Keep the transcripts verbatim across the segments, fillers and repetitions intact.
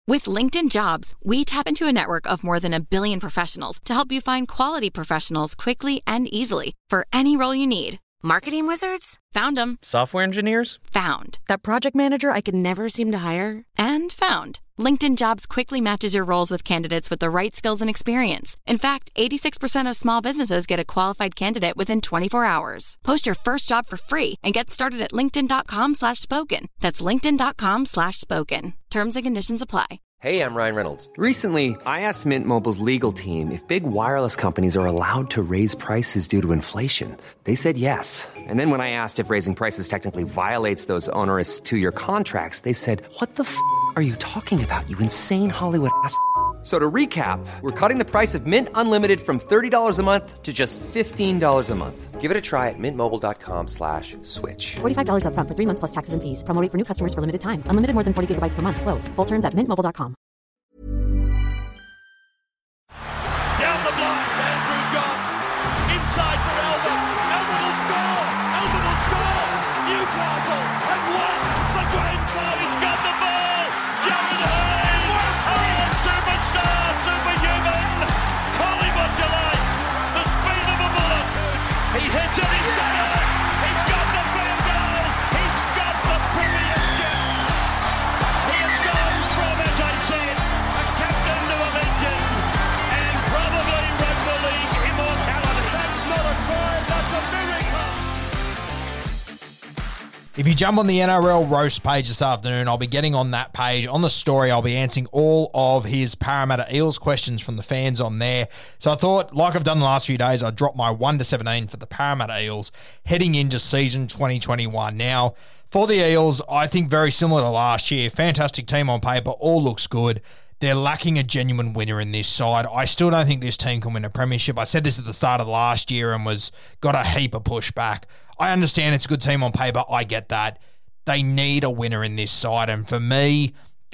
With LinkedIn Jobs, we tap into a network of more than a billion professionals to help you find quality professionals quickly and easily for any role you need. Marketing wizards? Found them. Software engineers? Found. That project manager I could never seem to hire? And found. LinkedIn Jobs quickly matches your roles with candidates with the right skills and experience. In fact, eighty-six percent of small businesses get a qualified candidate within twenty-four hours. Post your first job for free and get started at linkedin.com slash spoken. That's linkedin.com slash spoken. Terms and conditions apply. Hey, I'm Ryan Reynolds. Recently, I asked Mint Mobile's legal team if big wireless companies are allowed to raise prices due to inflation. They said yes. And then when I asked if raising prices technically violates those onerous two-year contracts, they said, what the f*** are you talking about, you insane Hollywood ass f- So to recap, we're cutting the price of Mint Unlimited from thirty dollars a month to just fifteen dollars a month. Give it a try at mintmobile.com slash switch. forty-five dollars up front for three months plus taxes and fees. Promo rate for new customers for limited time. Unlimited more than forty gigabytes per month. Slows full terms at mint mobile dot com. Down the block, Andrew John. Inside for Elba. Elba will score. Elba will score. Newcastle have won the Grand Final. He's got the ball. Jared Hayes. Oh, superstar, superhuman. Call him what you like. The speed of a bullet. He hits it. He's got it. He's got the field goal. He's got the premiership. He has gone from, as I said, a captain to a legend. And probably rugby league immortality. That's not a try. That's a miracle. If you jump on the N R L roast page this afternoon, I'll be getting on that page. On the story, I'll be answering all of his Parramatta Eels questions from the fans on there. So I thought, like I've done the last few days, I'd drop my one to seventeen for the Parramatta Eels heading into season twenty twenty-one. Now, for the Eels, I think very similar to last year. Fantastic team on paper, all looks good. They're lacking a genuine winner in this side. I still don't think this team can win a premiership. I said this at the start of last year and was got a heap of pushback. I understand it's a good team on paper. I get that. They need a winner in this side. And for me,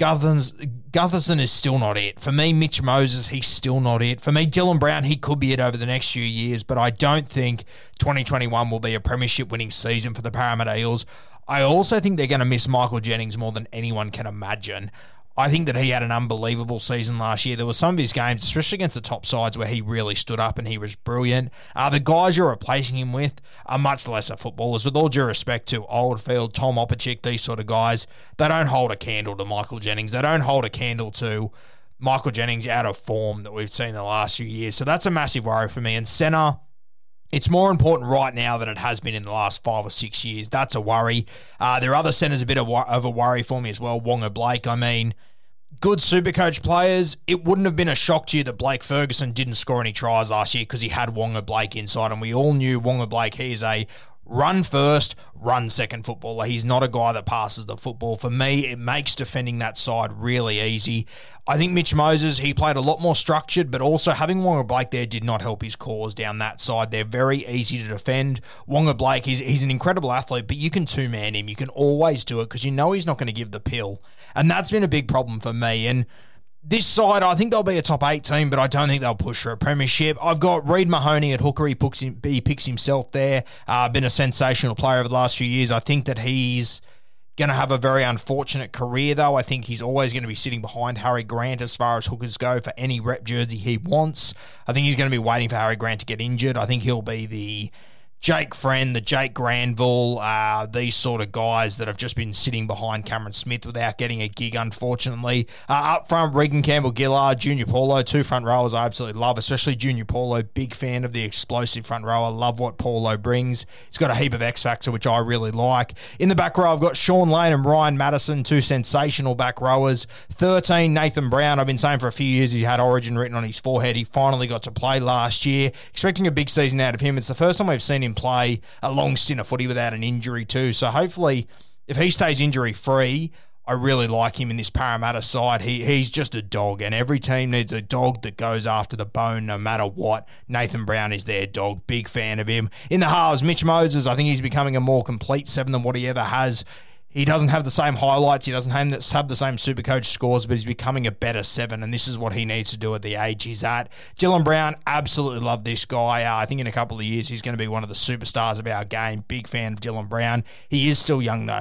Gutherson is still not it. For me, Mitch Moses, he's still not it. For me, Dylan Brown, he could be it over the next few years, but I don't think twenty twenty-one will be a premiership winning season for the Parramatta Eels. I also think they're going to miss Michael Jennings more than anyone can imagine. I think that he had an unbelievable season last year. There were some of his games, especially against the top sides, where he really stood up and he was brilliant. Uh, the guys you're replacing him with are much lesser footballers. With all due respect to Oldfield, Tom Opachik, these sort of guys, they don't hold a candle to Michael Jennings. They don't hold a candle to Michael Jennings out of form that we've seen in the last few years. So that's a massive worry for me. And centre, it's more important right now than it has been in the last five or six years. That's a worry. Uh, there are other centres a bit of, of a worry for me as well. Wonga Blake, I mean, good Supercoach players. It wouldn't have been a shock to you that Blake Ferguson didn't score any tries last year because he had Wonga Blake inside, and we all knew Wonga Blake, he is a run first, run second footballer. He's not a guy that passes the football. For me, it makes defending that side really easy. I think Mitch Moses, he played a lot more structured, but also having Wonga Blake there did not help his cause down that side. They're very easy to defend. Wonga Blake, he's, he's an incredible athlete, but you can two-man him. You can always do it because you know he's not going to give the pill. And that's been a big problem for me. And this side, I think they'll be a top eight team, but I don't think they'll push for a premiership. I've got Reid Mahoney at hooker. He picks, him, he picks himself there. Uh, been a sensational player over the last few years. I think that he's going to have a very unfortunate career, though. I think he's always going to be sitting behind Harry Grant as far as hookers go for any rep jersey he wants. I think he's going to be waiting for Harry Grant to get injured. I think he'll be the Jake Friend, the Jake Granville, uh, these sort of guys that have just been sitting behind Cameron Smith without getting a gig, unfortunately. Uh, up front, Regan Campbell-Gillard, Junior Paulo, two front rowers I absolutely love, especially Junior Paulo. Big fan of the explosive front rower. Love what Paulo brings. He's got a heap of X-Factor, which I really like. In the back row, I've got Sean Lane and Ryan Madison, two sensational back rowers. thirteen, Nathan Brown. I've been saying for a few years he had Origin written on his forehead. He finally got to play last year. Expecting a big season out of him. It's the first time we've seen him play a long stint of footy without an injury too. So hopefully, if he stays injury-free, I really like him in this Parramatta side. He He's just a dog, and every team needs a dog that goes after the bone no matter what. Nathan Brown is their dog. Big fan of him. In the halves, Mitch Moses, I think he's becoming a more complete seven than what he ever has. He doesn't have the same highlights. He doesn't have the same Supercoach scores, but he's becoming a better seven, and this is what he needs to do at the age he's at. Dylan Brown, absolutely love this guy. Uh, I think in a couple of years he's going to be one of the superstars of our game. Big fan of Dylan Brown. He is still young, though.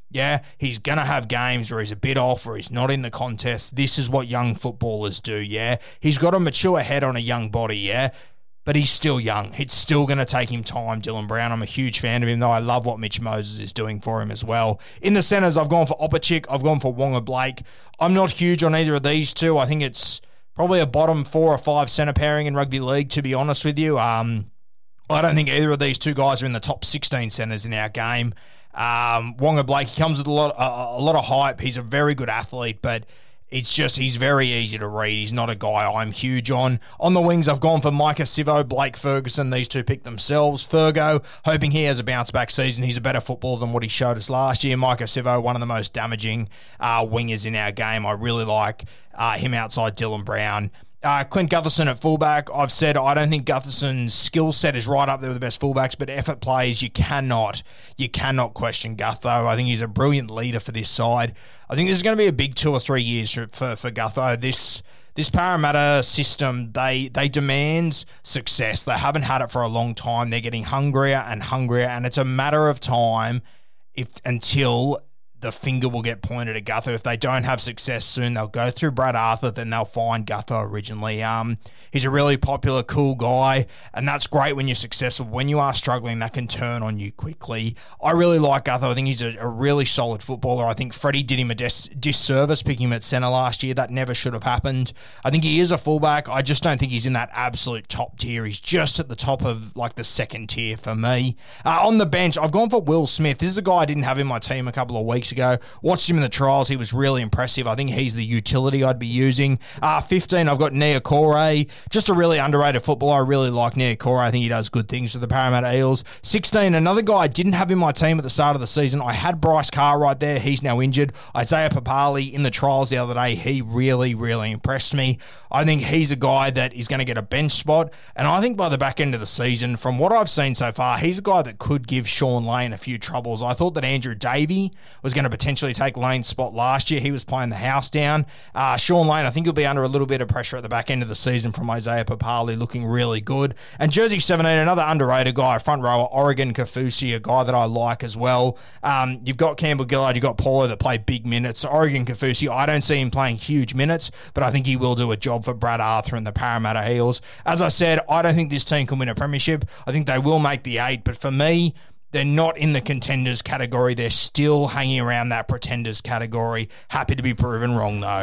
Yeah, he's going to have games where he's a bit off or he's not in the contest. This is what young footballers do, yeah? He's got a mature head on a young body, yeah? But he's still young. It's still going to take him time, Dylan Brown. I'm a huge fan of him, though. I love what Mitch Moses is doing for him as well. In the centres, I've gone for Opachik. I've gone for Wonga Blake. I'm not huge on either of these two. I think it's probably a bottom four or five centre pairing in rugby league, to be honest with you. Um, I don't think either of these two guys are in the top sixteen centres in our game. Um, Wonga Blake, he comes with a lot, a, a lot of hype. He's a very good athlete, but it's just, he's very easy to read. He's not a guy I'm huge on. On the wings, I've gone for Micah Sivo, Blake Ferguson. These two pick themselves. Fergo, hoping he has a bounce-back season. He's a better footballer than what he showed us last year. Micah Sivo, one of the most damaging uh, wingers in our game. I really like uh, him outside Dylan Brown. Uh, Clint Gutherson at fullback. I've said I don't think Gutherson's skill set is right up there with the best fullbacks, but effort plays, you cannot, you cannot question Gutho. I think he's a brilliant leader for this side. I think this is going to be a big two or three years for, for, for Gutho. This this Parramatta system, they they demand success. They haven't had it for a long time. They're getting hungrier and hungrier, and it's a matter of time if until the finger will get pointed at Gutho. If they don't have success soon, they'll go through Brad Arthur, then they'll find Gutho originally. Um, he's a really popular, cool guy, and that's great when you're successful. When you are struggling, that can turn on you quickly. I really like Gutho. I think he's a, a really solid footballer. I think Freddie did him a dis- disservice picking him at centre last year. That never should have happened. I think he is a fullback. I just don't think he's in that absolute top tier. He's just at the top of like the second tier for me. Uh, on the bench, I've gone for Will Smith. This is a guy I didn't have in my team a couple of weeks ago. Watched him in the trials. He was really impressive. I think he's the utility I'd be using. Uh, fifteen, I've got Nia Corey. Just a really underrated footballer. I really like Nia Corey. I think he does good things for the Parramatta Eels. sixteen, another guy I didn't have in my team at the start of the season. I had Bryce Carr right there. He's now injured. Isaiah Papali in the trials the other day. He really, really impressed me. I think he's a guy that is going to get a bench spot. And I think by the back end of the season, from what I've seen so far, he's a guy that could give Sean Lane a few troubles. I thought that Andrew Davey was going to potentially take Lane's spot last year. He was playing the house down. Uh, Sean Lane, I think he'll be under a little bit of pressure at the back end of the season from Isaiah Papali, looking really good. And Jersey seventeen, another underrated guy, front rower, Oregon Kafusi, a guy that I like as well. Um, you've got Campbell Gillard, you've got Paulo that play big minutes. Oregon Kafusi, I don't see him playing huge minutes, but I think he will do a job for Brad Arthur and the Parramatta Eels. As I said, I don't think this team can win a premiership. I think they will make the eight, but for me, they're not in the contenders category. They're still hanging around that pretenders category. Happy to be proven wrong, though.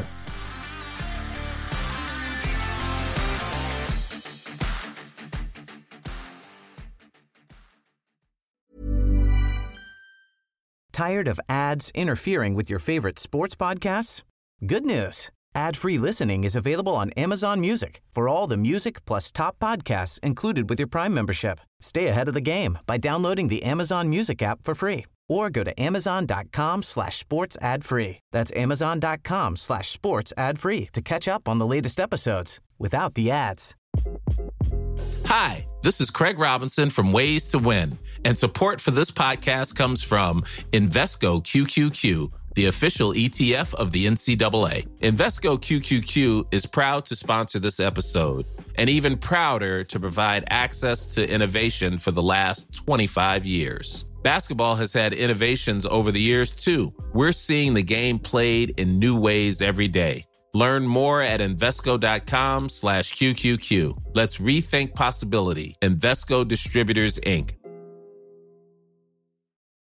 Tired of ads interfering with your favorite sports podcasts? Good news. Ad-free listening is available on Amazon Music for all the music plus top podcasts included with your Prime membership. Stay ahead of the game by downloading the Amazon Music app for free or go to amazon.com slash sports ad free. That's amazon.com slash sports ad free to catch up on the latest episodes without the ads. Hi, this is Craig Robinson from Ways to Win, and support for this podcast comes from Invesco Q Q Q, the official E T F of the N C double A. Invesco Q Q Q is proud to sponsor this episode and even prouder to provide access to innovation for the last twenty-five years. Basketball has had innovations over the years, too. We're seeing the game played in new ways every day. Learn more at Invesco.com slash QQQ. Let's rethink possibility. Invesco Distributors, Incorporated.